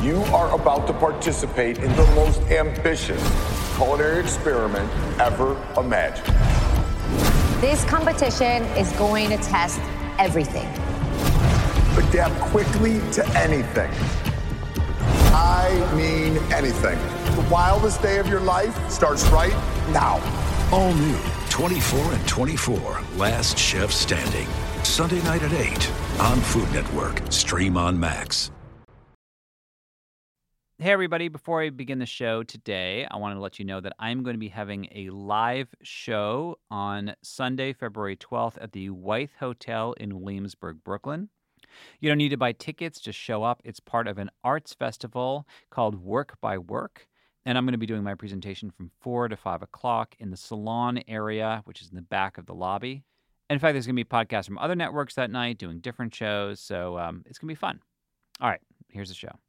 You are about to participate in the most ambitious culinary experiment ever imagined. This competition is going to test everything. Adapt quickly to anything. I mean anything. The wildest day of your life starts right now. All new 24 and 24, Last Chef Standing. Sunday night at 8 on Food Network. Stream on Max. Hey, everybody. Before I begin the show today, I wanted to let you know that I'm going to be having a live show on Sunday, February 12th at the Wythe Hotel in Williamsburg, Brooklyn. You don't need to buy tickets, just show up. It's part of an arts festival called Work by Work. And I'm going to be doing my presentation from 4 to 5 o'clock in the salon area, which is in the back of the lobby. And in fact, there's going to be podcasts from other networks that night doing different shows. So it's going to be fun. All right, here's the show.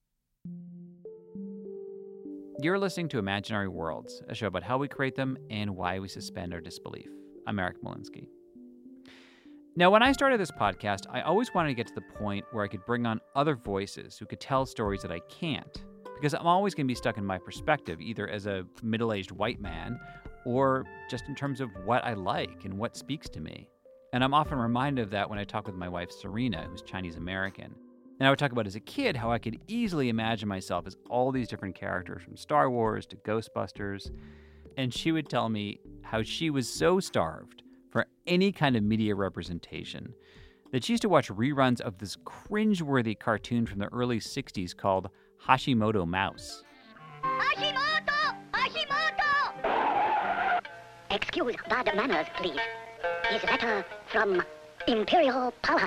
You're listening to Imaginary Worlds, a show about how we create them and why we suspend our disbelief. I'm Eric Molinsky. Now, when I started this podcast, I always wanted to get to the point where I could bring on other voices who could tell stories that I can't, because I'm always going to be stuck in my perspective, either as a middle-aged white man or just in terms of what I like and what speaks to me. And I'm often reminded of that when I talk with my wife, Serena, who's Chinese-American. And I would talk about as a kid how I could easily imagine myself as all these different characters from Star Wars to Ghostbusters. And she would tell me how she was so starved for any kind of media representation that she used to watch reruns of this cringeworthy cartoon from the early 60s called Hashimoto Mouse. Hashimoto! Hashimoto! Excuse bad manners, please. Is letter from Imperial Palace.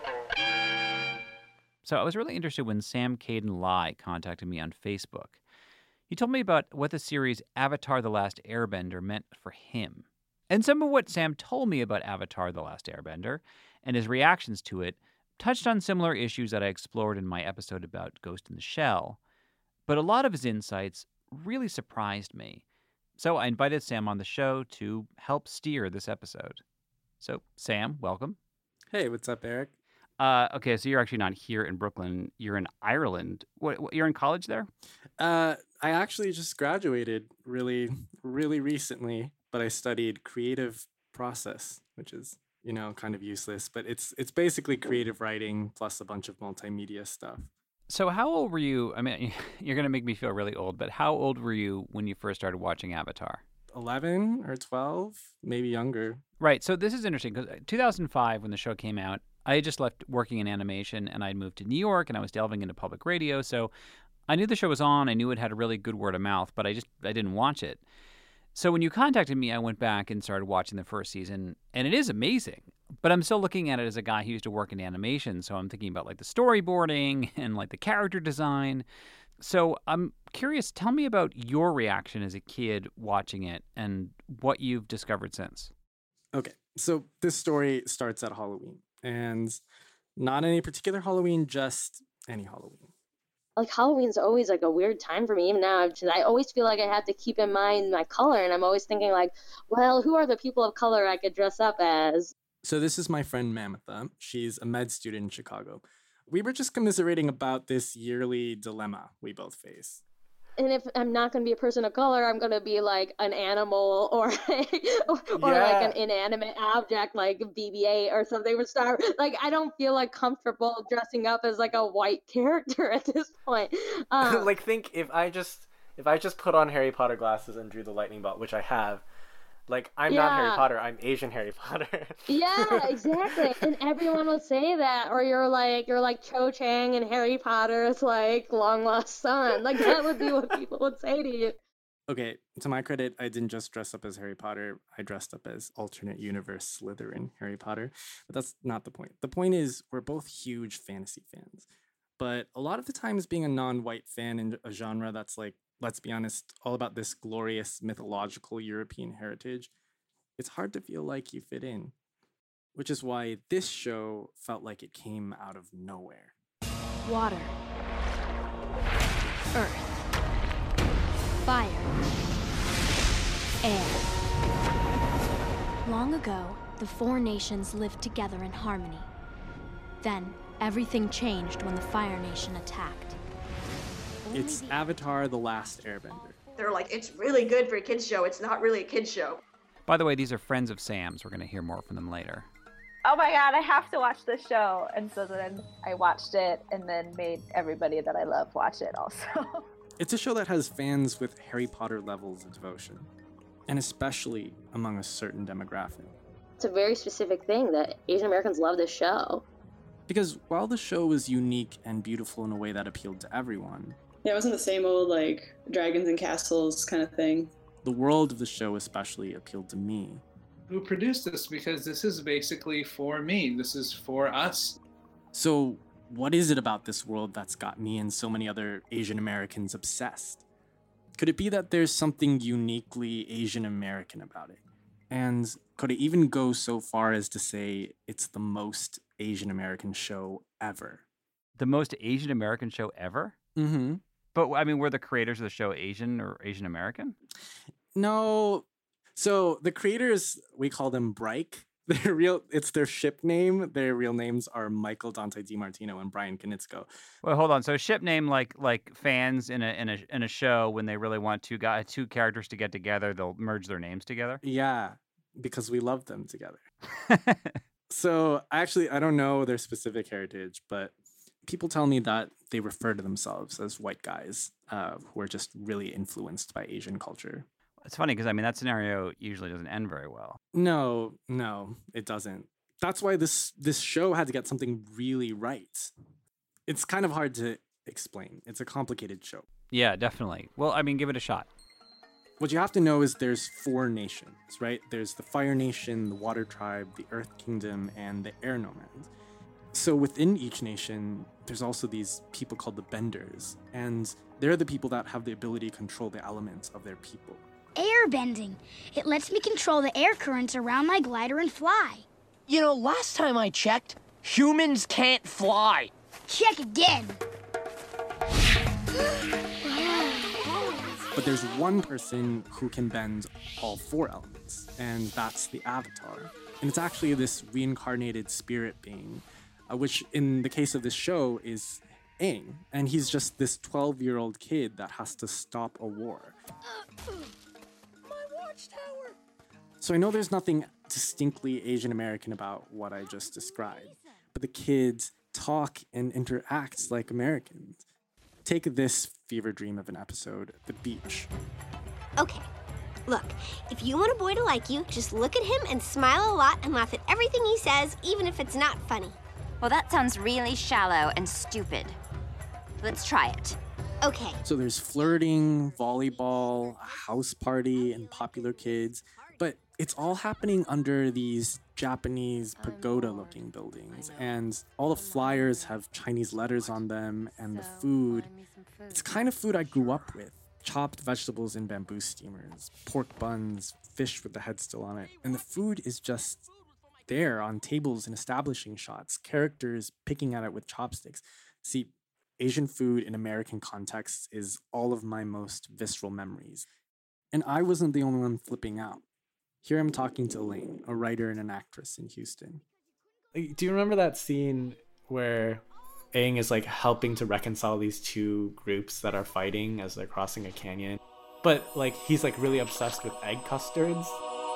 So I was really interested when Sam Caden Lai contacted me on Facebook. He told me about what the series Avatar: The Last Airbender meant for him. And some of what Sam told me about Avatar: The Last Airbender and his reactions to it touched on similar issues that I explored in my episode about Ghost in the Shell. But a lot of his insights really surprised me. So I invited Sam on the show to help steer this episode. So, Sam, welcome. Hey, what's up, Eric? Okay, so you're actually not here in Brooklyn. You're in Ireland. You're in college there? I actually just graduated really recently, but I studied creative process, which is, kind of useless, but it's basically creative writing plus a bunch of multimedia stuff. So how old were you? I mean, you're going to make me feel really old, but how old were you when you first started watching Avatar? 11 or 12, maybe younger. Right. So this is interesting because 2005, when the show came out, I had just left working in animation and I'd moved to New York and I was delving into public radio. So I knew the show was on. I knew it had a really good word of mouth, but I didn't watch it. So when you contacted me, I went back and started watching the first season, and it is amazing. But I'm still looking at it as a guy who used to work in animation. So I'm thinking about like the storyboarding and like the character design. So I'm curious, tell me about your reaction as a kid watching it and what you've discovered since. Okay, so this story starts at Halloween. And not any particular Halloween, just any Halloween. Like Halloween's always like a weird time for me, even now. I always feel like I have to keep in mind my color, and I'm always thinking like, well, who are the people of color I could dress up as? So this is my friend Mamitha. She's a med student in Chicago. We were just commiserating about this yearly dilemma we both face. And if I'm not going to be a person of color, I'm going to be like an animal or like an inanimate object like BB-8 or something with Star. Like, I don't feel like comfortable dressing up as like a white character at this point. Like, think if I just put on Harry Potter glasses and drew the lightning bolt, which I have. Like, I'm not Harry Potter, I'm Asian Harry Potter. Yeah, exactly. And everyone would say that, or you're like Cho Chang in Harry Potter's like long lost son. Like, that would be what people would say to you. Okay, to my credit, I didn't just dress up as Harry Potter. I dressed up as alternate universe Slytherin Harry Potter. But that's not the point. The point is, we're both huge fantasy fans. But a lot of the times being a non-white fan in a genre that's like, let's be honest, all about this glorious mythological European heritage, it's hard to feel like you fit in. Which is why this show felt like it came out of nowhere. Water. Earth. Fire. Air. Long ago, the four nations lived together in harmony. Then, everything changed when the Fire Nation attacked. It's Avatar: The Last Airbender. They're like, it's really good for a kids show. It's not really a kids show. By the way, these are friends of Sam's. We're going to hear more from them later. Oh my god, I have to watch this show. And so then I watched it and then made everybody that I love watch it also. It's a show that has fans with Harry Potter levels of devotion, and especially among a certain demographic. It's a very specific thing that Asian Americans love this show. Because while the show was unique and beautiful in a way that appealed to everyone, yeah, it wasn't the same old, like, dragons and castles kind of thing. The world of the show especially appealed to me. Who produced this? Because this is basically for me. This is for us. So, what is it about this world that's got me and so many other Asian Americans obsessed? Could it be that there's something uniquely Asian American about it? And could it even go so far as to say it's the most Asian American show ever? The most Asian American show ever? Mm-hmm. But, I mean, were the creators of the show Asian or Asian American? No. So the creators, we call them Brike. It's their ship name. Their real names are Michael Dante DiMartino and Brian Konietzko. Well, hold on. So ship name, like fans in a show, when they really want two characters to get together, they'll merge their names together. Yeah, because we love them together. So actually, I don't know their specific heritage, but people tell me that they refer to themselves as white guys who are just really influenced by Asian culture. It's funny because, I mean, that scenario usually doesn't end very well. No, it doesn't. That's why this show had to get something really right. It's kind of hard to explain. It's a complicated show. Yeah, definitely. Well, I mean, give it a shot. What you have to know is there's 4 nations, right? There's the Fire Nation, the Water Tribe, the Earth Kingdom, and the Air Nomads. So within each nation, there's also these people called the Benders, and they're the people that have the ability to control the elements of their people. Air bending. It lets me control the air currents around my glider and fly. You know, last time I checked, humans can't fly. Check again. But there's one person who can bend all 4 elements, and that's the Avatar. And it's actually this reincarnated spirit being, which in the case of this show is Aang. And he's just this 12-year-old kid that has to stop a war. Watchtower. So I know there's nothing distinctly Asian American about what I just described, but the kids talk and interact like Americans. Take this fever dream of an episode, The Beach. Okay, look, if you want a boy to like you, just look at him and smile a lot and laugh at everything he says, even if it's not funny. Well, that sounds really shallow and stupid. Let's try it. Okay. So there's flirting, volleyball, a house party, and popular kids, but it's all happening under these Japanese pagoda-looking buildings, and all the flyers have Chinese letters on them, and the food, it's the kind of food I grew up with. Chopped vegetables in bamboo steamers, pork buns, fish with the head still on it, and the food is just there on tables and establishing shots, characters picking at it with chopsticks. See, Asian food in American contexts is all of my most visceral memories. And I wasn't the only one flipping out. Here I'm talking to Elaine, a writer and an actress in Houston. Do you remember that scene where Aang is like helping to reconcile these 2 groups that are fighting as they're crossing a canyon? But like he's like really obsessed with egg custards.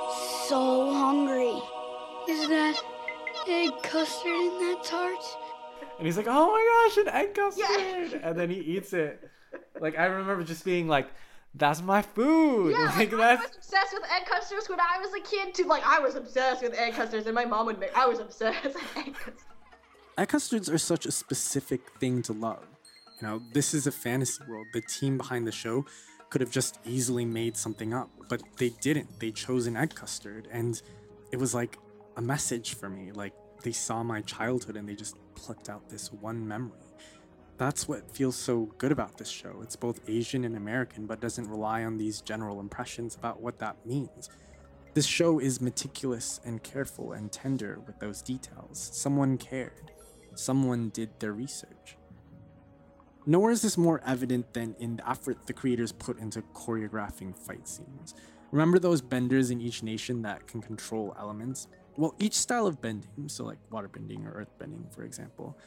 So hungry. Is that egg custard in that tart? And he's like, oh my gosh, an egg custard! Yeah. And then he eats it. Like, I remember just being like, that's my food! Yeah, like, I was obsessed with egg custards when I was a kid, too. Like, I was obsessed with egg custards, and my mom would make... I was obsessed with egg custards. Egg custards are such a specific thing to love. You know, this is a fantasy world. The team behind the show could have just easily made something up, but they didn't. They chose an egg custard, and it was like a message for me. Like, they saw my childhood and they just plucked out this one memory. That's what feels so good about this show. It's both Asian and American, but doesn't rely on these general impressions about what that means. This show is meticulous and careful and tender with those details. Someone cared. Someone did their research. Nowhere is this more evident than in the effort the creators put into choreographing fight scenes. Remember those benders in each nation that can control elements? Well, each style of bending, so like water bending or earth bending, for example,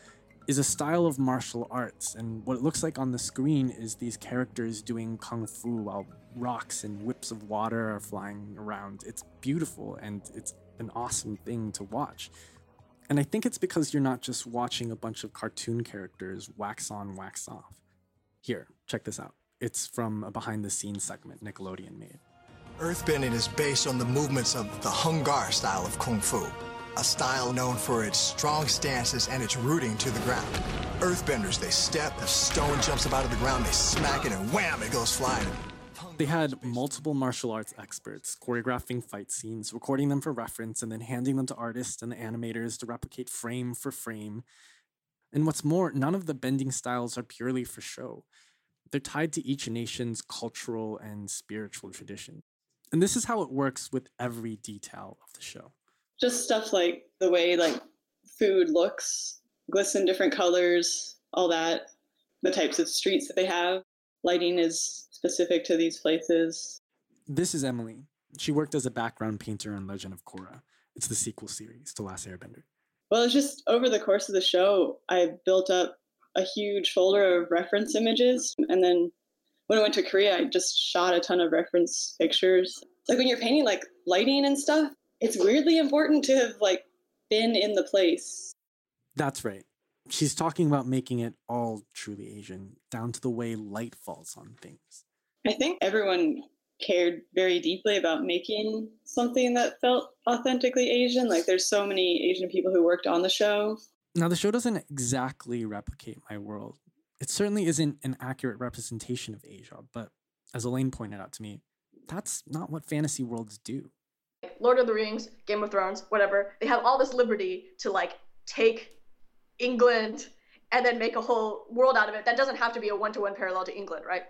is a style of martial arts, and what it looks like on the screen is these characters doing kung fu while rocks and whips of water are flying around. It's beautiful, and it's an awesome thing to watch. And I think it's because you're not just watching a bunch of cartoon characters wax on, wax off. Here, check this out. It's from a behind-the-scenes segment Nickelodeon made. Earthbending is based on the movements of the Hung Gar style of Kung Fu, a style known for its strong stances and its rooting to the ground. Earthbenders, they step, a stone jumps up out of the ground, they smack it, and wham, it goes flying. They had multiple martial arts experts choreographing fight scenes, recording them for reference, and then handing them to artists and animators to replicate frame for frame. And what's more, none of the bending styles are purely for show. They're tied to each nation's cultural and spiritual tradition. And this is how it works with every detail of the show. Just stuff like the way like food looks, glisten different colors, all that. The types of streets that they have. Lighting is specific to these places. This is Emily. She worked as a background painter on Legend of Korra. It's the sequel series to Last Airbender. Well, it's just over the course of the show, I built up a huge folder of reference images. And then when I went to Korea, I just shot a ton of reference pictures. Like when you're painting like lighting and stuff, it's weirdly important to have like been in the place. That's right. She's talking about making it all truly Asian, down to the way light falls on things. I think everyone cared very deeply about making something that felt authentically Asian. Like there's so many Asian people who worked on the show. Now, the show doesn't exactly replicate my world. It certainly isn't an accurate representation of Asia, but as Elaine pointed out to me, that's not what fantasy worlds do. Lord of the Rings, Game of Thrones, whatever, they have all this liberty to like take England and then make a whole world out of it. That doesn't have to be a one-to-one parallel to England, right?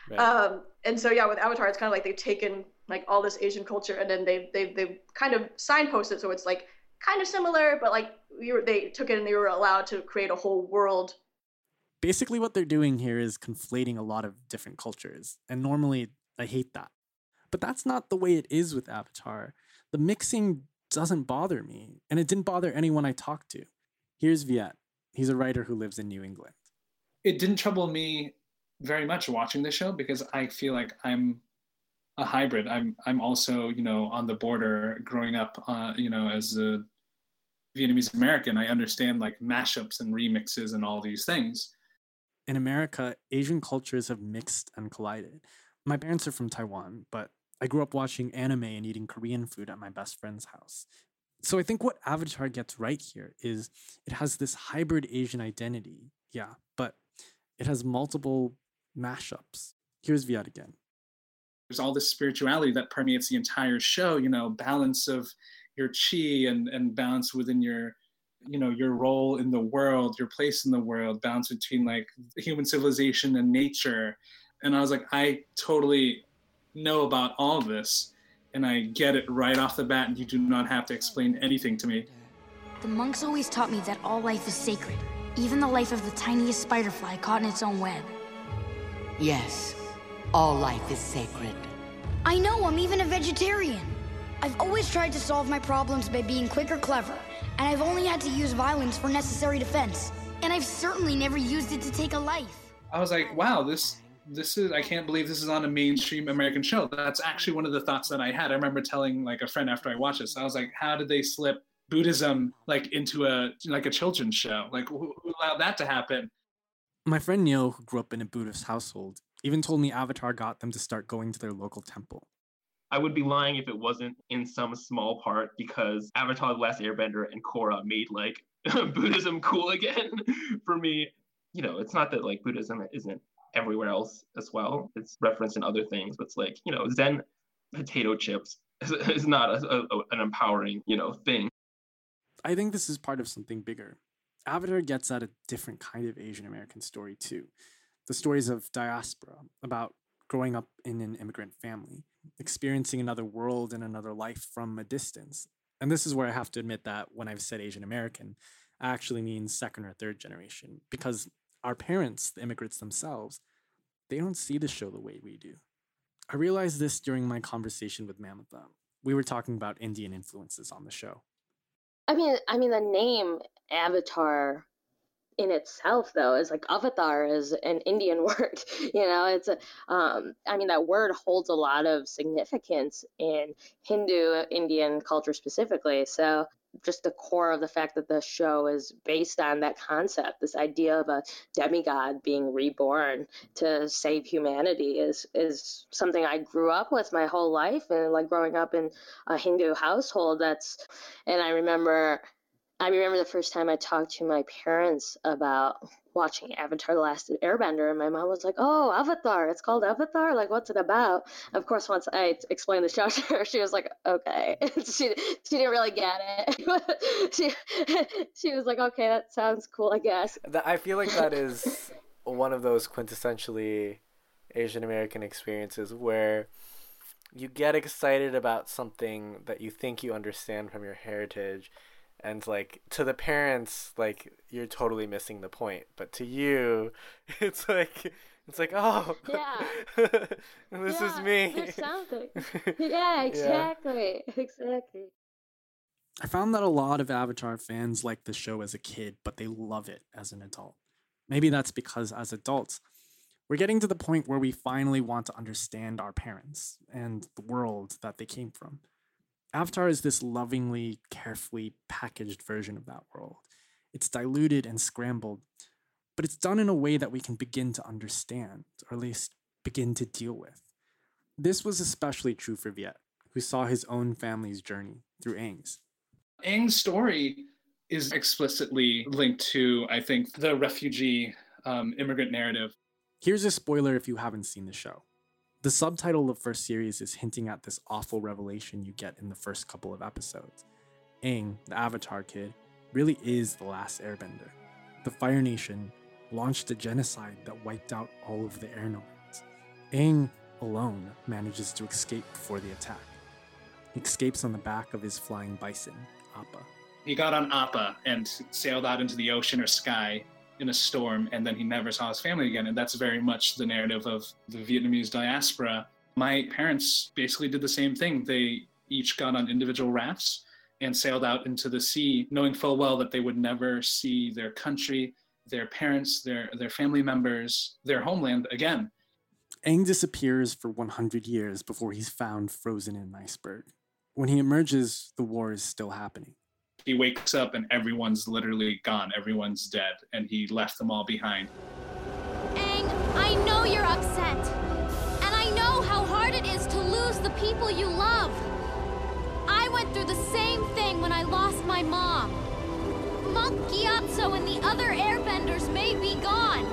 And so yeah, with Avatar, it's kind of like they've taken like all this Asian culture and then they've kind of signposted, so it's like kind of similar, but like they took it and they were allowed to create a whole world. Basically, what they're doing here is conflating a lot of different cultures, and normally I hate that. But that's not the way it is with Avatar. The mixing doesn't bother me, and it didn't bother anyone I talked to. Here's Viet. He's a writer who lives in New England. It didn't trouble me very much watching the show because I feel like I'm a hybrid. I'm also, on the border growing up, as a Vietnamese American. I understand like mashups and remixes and all these things. In America, Asian cultures have mixed and collided. My parents are from Taiwan, but I grew up watching anime and eating Korean food at my best friend's house. So I think what Avatar gets right here is it has this hybrid Asian identity, yeah, but it has multiple mashups. Here's Viet again. There's all this spirituality that permeates the entire show, balance of your chi and balance within your role in the world, your place in the world, balance between like human civilization and nature. And I was like, I totally know about all of this and I get it right off the bat and you do not have to explain anything to me. The monks always taught me that all life is sacred, even the life of the tiniest spider fly caught in its own web. Yes, all life is sacred. I know, I'm even a vegetarian. I've always tried to solve my problems by being quick or clever, and I've only had to use violence for necessary defense. And I've certainly never used it to take a life. I was like, wow, this is, I can't believe this is on a mainstream American show. That's actually one of the thoughts that I had. I remember telling like a friend after I watched this, I was like, how did they slip Buddhism like into a children's show? Like who allowed that to happen? My friend Neo, who grew up in a Buddhist household, even told me Avatar got them to start going to their local temple. I would be lying if it wasn't in some small part because Avatar: The Last Airbender and Korra made like Buddhism cool again for me. It's not that like Buddhism isn't everywhere else as well. It's referenced in other things, but it's like, Zen potato chips is not an empowering, thing. I think this is part of something bigger. Avatar gets at a different kind of Asian American story too. The stories of diaspora, about growing up in an immigrant family, experiencing another world and another life from a distance. And this is where I have to admit that when I've said Asian American, I actually mean second or third generation, because our parents, the immigrants themselves, they don't see the show the way we do. I realized this during my conversation with Mamitha. We were talking about Indian influences on the show. I mean, the name Avatar in itself, though, is like avatar is an Indian word. It's I mean, that word holds a lot of significance in Hindu Indian culture specifically. So just the core of the fact that the show is based on that concept, this idea of a demigod being reborn to save humanity is something I grew up with my whole life, and like growing up in a Hindu household. And I remember the first time I talked to my parents about watching Avatar: The Last Airbender, and my mom was like, "Oh, Avatar, it's called Avatar? Like, what's it about?" Of course, once I explained the show to her, she was like, "Okay." she didn't really get it. she was like, "Okay, that sounds cool, I guess." I feel like that is one of those quintessentially Asian American experiences where you get excited about something that you think you understand from your heritage. And like to the parents, like you're totally missing the point, but to you, it's like oh yeah, this is me. There's something. Yeah, exactly. I found that a lot of Avatar fans like the show as a kid, but they love it as an adult. Maybe that's because as adults, we're getting to the point where we finally want to understand our parents and the world that they came from. Avatar is this lovingly, carefully packaged version of that world. It's diluted and scrambled, but it's done in a way that we can begin to understand, or at least begin to deal with. This was especially true for Viet, who saw his own family's journey through Aang's. Aang's story is explicitly linked to, I think, the refugee immigrant narrative. Here's a spoiler if you haven't seen the show. The subtitle of the first series is hinting at this awful revelation you get in the first couple of episodes. Aang, the Avatar kid, really is the last Airbender. The Fire Nation launched a genocide that wiped out all of the Air Nomads. Aang alone manages to escape before the attack. He escapes on the back of his flying bison, Appa. He got on Appa and sailed out into the ocean or sky in a storm, and then he never saw his family again. And that's very much the narrative of the Vietnamese diaspora. My parents basically did the same thing. They each got on individual rafts and sailed out into the sea, knowing full well that they would never see their country, their parents, their family members, their homeland again. Aang disappears for 100 years before he's found frozen in an iceberg. When he emerges, the war is still happening. He wakes up and everyone's literally gone. Everyone's dead, and he left them all behind. Aang, I know you're upset. And I know how hard it is to lose the people you love. I went through the same thing when I lost my mom. Monk Gyatso and the other airbenders may be gone,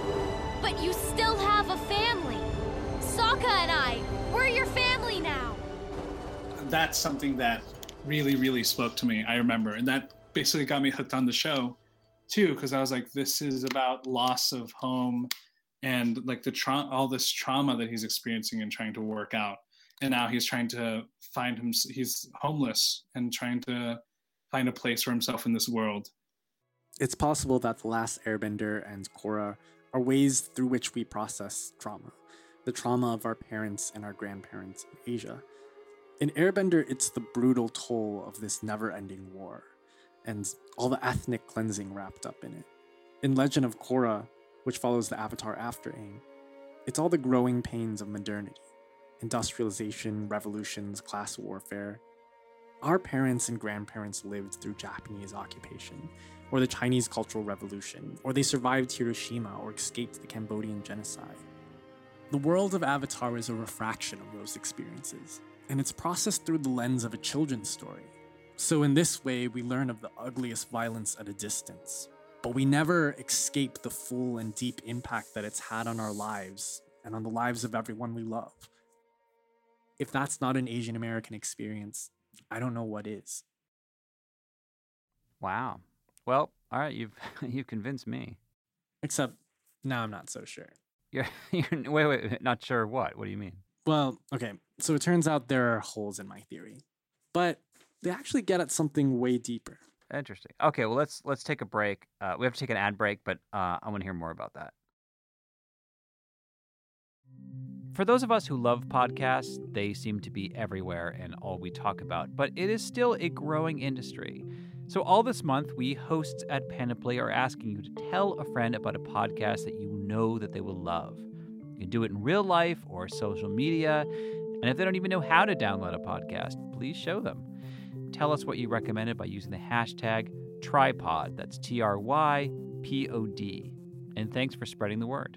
but you still have a family. Sokka and I, we're your family now. That's something that really, really spoke to me, I remember. And that basically got me hooked on the show, too, because I was like, this is about loss of home and like all this trauma that he's experiencing and trying to work out. And now he's trying to he's homeless and trying to find a place for himself in this world. It's possible that The Last Airbender and Korra are ways through which we process trauma, the trauma of our parents and our grandparents in Asia. In Airbender, it's the brutal toll of this never-ending war, and all the ethnic cleansing wrapped up in it. In Legend of Korra, which follows the Avatar after Aang, it's all the growing pains of modernity, industrialization, revolutions, class warfare. Our parents and grandparents lived through Japanese occupation, or the Chinese Cultural Revolution, or they survived Hiroshima or escaped the Cambodian genocide. The world of Avatar is a refraction of those experiences, and it's processed through the lens of a children's story. So in this way, we learn of the ugliest violence at a distance, but we never escape the full and deep impact that it's had on our lives and on the lives of everyone we love. If that's not an Asian American experience, I don't know what is. Wow. Well, all right, you've convinced me. Except now I'm not so sure. You're wait, not sure what? What do you mean? Well, okay, so it turns out there are holes in my theory, but they actually get at something way deeper. Interesting. Okay, well, let's take a break. We have to take an ad break, but I want to hear more about that. For those of us who love podcasts, they seem to be everywhere and all we talk about, but it is still a growing industry. So all this month, we hosts at Panoply are asking you to tell a friend about a podcast that you know that they will love. You can do it in real life or social media, and if they don't even know how to download a podcast, please show them. Tell us what you recommended by using the hashtag Trypod. That's TRYPOD. And thanks for spreading the word.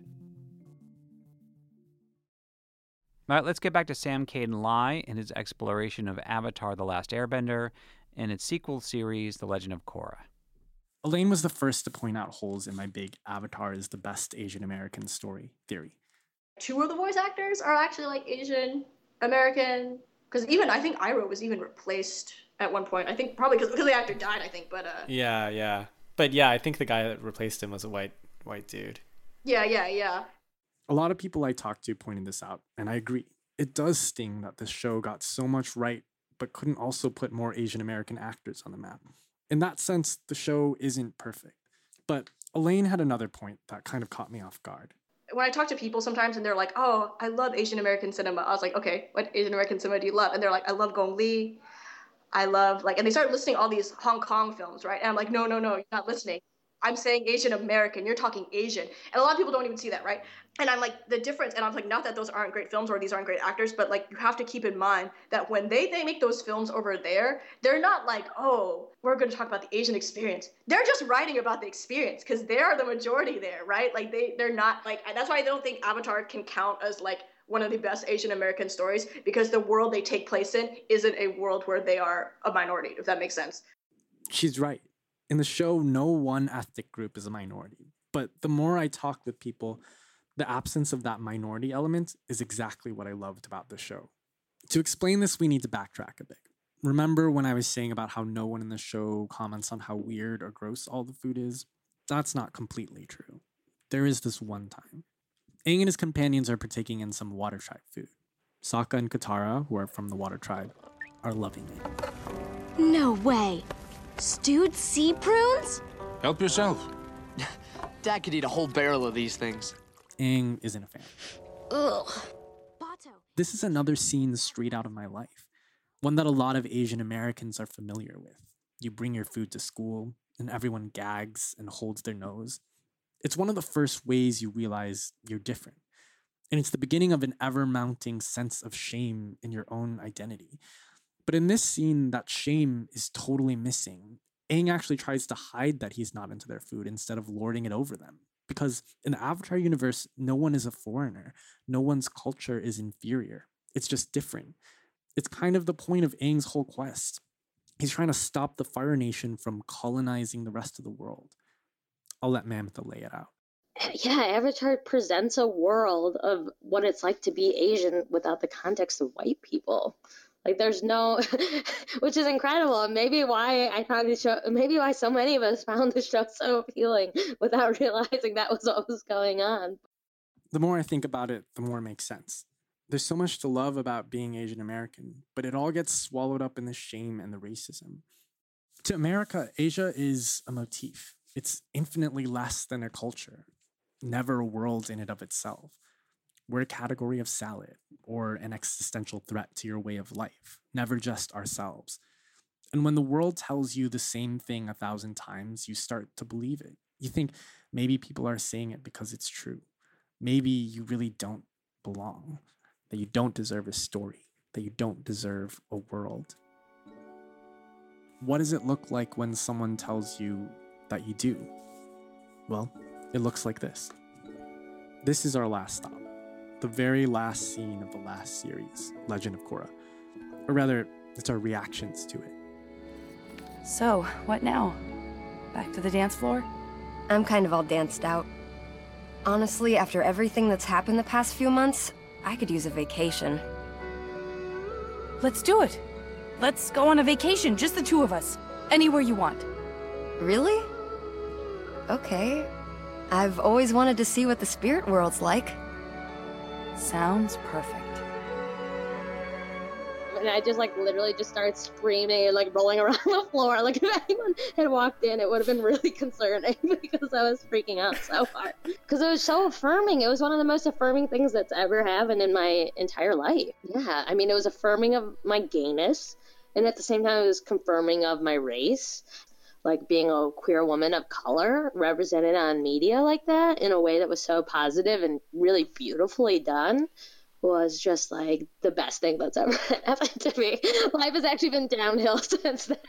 All right, let's get back to Sam Caden Lai and his exploration of Avatar: The Last Airbender and its sequel series, The Legend of Korra. Elaine was the first to point out holes in my big Avatar is the best Asian American story theory. 2 of the voice actors are actually like Asian American, because even I think Iroh was even replaced at one point. I think probably because the actor died. I think, but Yeah. But yeah, I think the guy that replaced him was a white dude. Yeah. A lot of people I talked to pointed this out, and I agree. It does sting that this show got so much right, but couldn't also put more Asian American actors on the map. In that sense, the show isn't perfect. But Elaine had another point that kind of caught me off guard. When I talk to people sometimes and they're like, oh, I love Asian American cinema. I was like, okay, what Asian American cinema do you love? And they're like, I love Gong Li. I love, and they start listing all these Hong Kong films, right? And I'm like, no, you're not listening. I'm saying Asian American, you're talking Asian. And a lot of people don't even see that, right? And I'm like, the difference, and I'm like, not that those aren't great films or these aren't great actors, but like, you have to keep in mind that when they make those films over there, they're not like, oh, we're going to talk about the Asian experience. They're just writing about the experience because they're the majority there, right? Like, they're not like, that's why I don't think Avatar can count as like one of the best Asian American stories, because the world they take place in isn't a world where they are a minority, if that makes sense. She's right. In the show, no one ethnic group is a minority. But the more I talk with people, the absence of that minority element is exactly what I loved about the show. To explain this, we need to backtrack a bit. Remember when I was saying about how no one in the show comments on how weird or gross all the food is? That's not completely true. There is this one time. Aang and his companions are partaking in some water tribe food. Sokka and Katara, who are from the water tribe, are loving it. No way. Stewed sea prunes? Help yourself. Dad could eat a whole barrel of these things. Aang isn't a fan. Ugh. This is another scene straight out of my life. One that a lot of Asian Americans are familiar with. You bring your food to school, and everyone gags and holds their nose. It's one of the first ways you realize you're different. And it's the beginning of an ever-mounting sense of shame in your own identity. But in this scene, that shame is totally missing. Aang actually tries to hide that he's not into their food instead of lording it over them. Because in the Avatar universe, no one is a foreigner. No one's culture is inferior. It's just different. It's kind of the point of Aang's whole quest. He's trying to stop the Fire Nation from colonizing the rest of the world. I'll let Mamtha lay it out. Yeah, Avatar presents a world of what it's like to be Asian without the context of white people. Like, there's no, which is incredible, and maybe why I found the show, maybe why so many of us found the show so appealing without realizing that was what was going on. The more I think about it, the more it makes sense. There's so much to love about being Asian American, but it all gets swallowed up in the shame and the racism. To America, Asia is a motif. It's infinitely less than a culture, never a world in and of itself. We're a category of salad or an existential threat to your way of life, never just ourselves. And when the world tells you the same thing 1,000 times, you start to believe it. You think maybe people are saying it because it's true. Maybe you really don't belong, that you don't deserve a story, that you don't deserve a world. What does it look like when someone tells you that you do? Well, it looks like this. This is our last stop. The very last scene of the last series, Legend of Korra. Or rather, it's our reactions to it. So, what now? Back to the dance floor? I'm kind of all danced out. Honestly, after everything that's happened the past few months, I could use a vacation. Let's do it. Let's go on a vacation, just the two of us. Anywhere you want. Really? Okay. I've always wanted to see what the spirit world's like. Sounds perfect. And I just literally just started screaming and rolling around the floor. Like, if anyone had walked in, it would have been really concerning because I was freaking out so hard. Because it was so affirming. It was one of the most affirming things that's ever happened in my entire life. Yeah, I mean, it was affirming of my gayness, and at the same time, it was confirming of my race. like being a queer woman of color represented on media like that in a way that was so positive and really beautifully done was just like the best thing that's ever happened to me. Life has actually been downhill since then.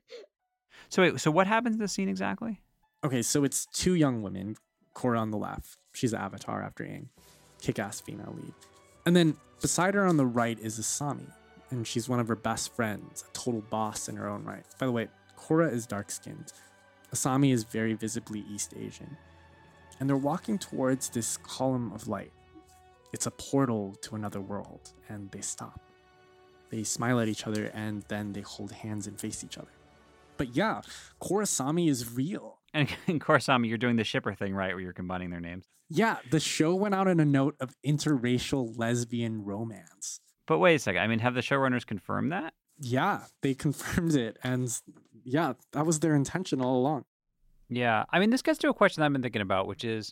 So wait, so what happens in the scene exactly? Okay, so it's two young women, Korra on the left. She's the Avatar after Aang. Kick-ass female lead. And then beside her on the right is Asami, and she's one of her best friends, a total boss in her own right. By the way, Korra is dark-skinned. Asami is very visibly East Asian. And they're walking towards this column of light. It's a portal to another world, and they stop. They smile at each other, and then they hold hands and face each other. But yeah, Korrasami is real. And Korrasami, you're doing the shipper thing, right, where you're combining their names? Yeah, the show went out on a note of interracial lesbian romance. But wait a second. I mean, have the showrunners confirmed that? Yeah, they confirmed it. And yeah, that was their intention all along. Yeah. I mean, this gets to a question that I've been thinking about, which is,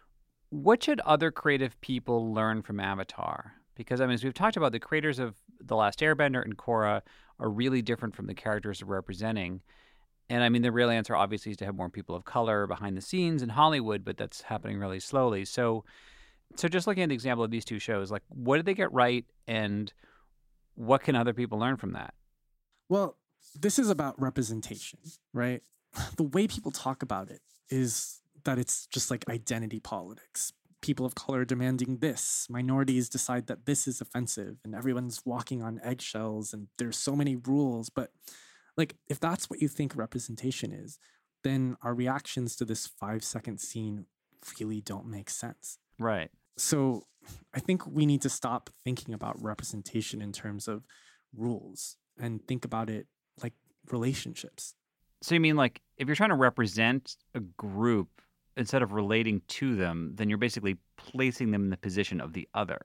what should other creative people learn from Avatar? Because, I mean, as we've talked about, the creators of The Last Airbender and Korra are really different from the characters they're representing. And I mean, the real answer obviously is to have more people of color behind the scenes in Hollywood, but that's happening really slowly. So just looking at the example of these two shows, like, what did they get right, and what can other people learn from that? Well, this is about representation, right? The way people talk about it is that it's just like identity politics. People of color demanding this, minorities decide that this is offensive, and everyone's walking on eggshells, and there's so many rules. But like, if that's what you think representation is, then our reactions to this 5-second scene really don't make sense. Right. So I think we need to stop thinking about representation in terms of rules and think about it like relationships. So you mean, like, if you're trying to represent a group instead of relating to them, then you're basically placing them in the position of the other.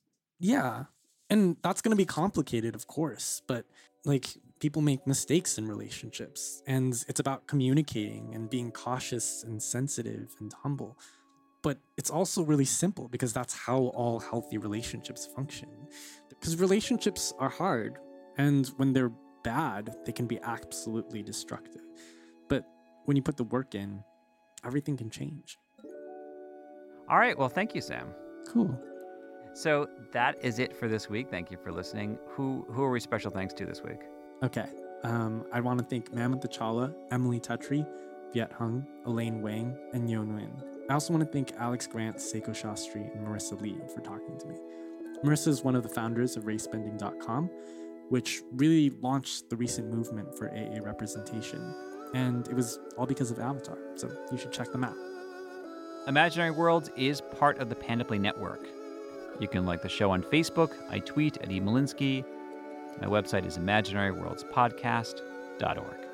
Yeah. And that's going to be complicated, of course, but like, people make mistakes in relationships, and it's about communicating and being cautious and sensitive and humble. But it's also really simple, because that's how all healthy relationships function. Because relationships are hard, and when they're bad, they can be absolutely destructive. But when you put the work in, everything can change. All right. Well, thank you, Sam. Cool. So that is it for this week. Thank you for listening. Who are we special thanks to this week? Okay. I want to thank Mammoth Chala, Emily Tetri, Viet Hung, Elaine Wang, and Yon Nguyen. I also want to thank Alex Grant, Seiko Shastri, and Marissa Lee for talking to me. Marissa is one of the founders of RaceBending.com, which really launched the recent movement for AA representation. And it was all because of Avatar, so you should check them out. Imaginary Worlds is part of the Panoply Network. You can like the show on Facebook. I tweet at E. Malinsky. My website is imaginaryworldspodcast.org.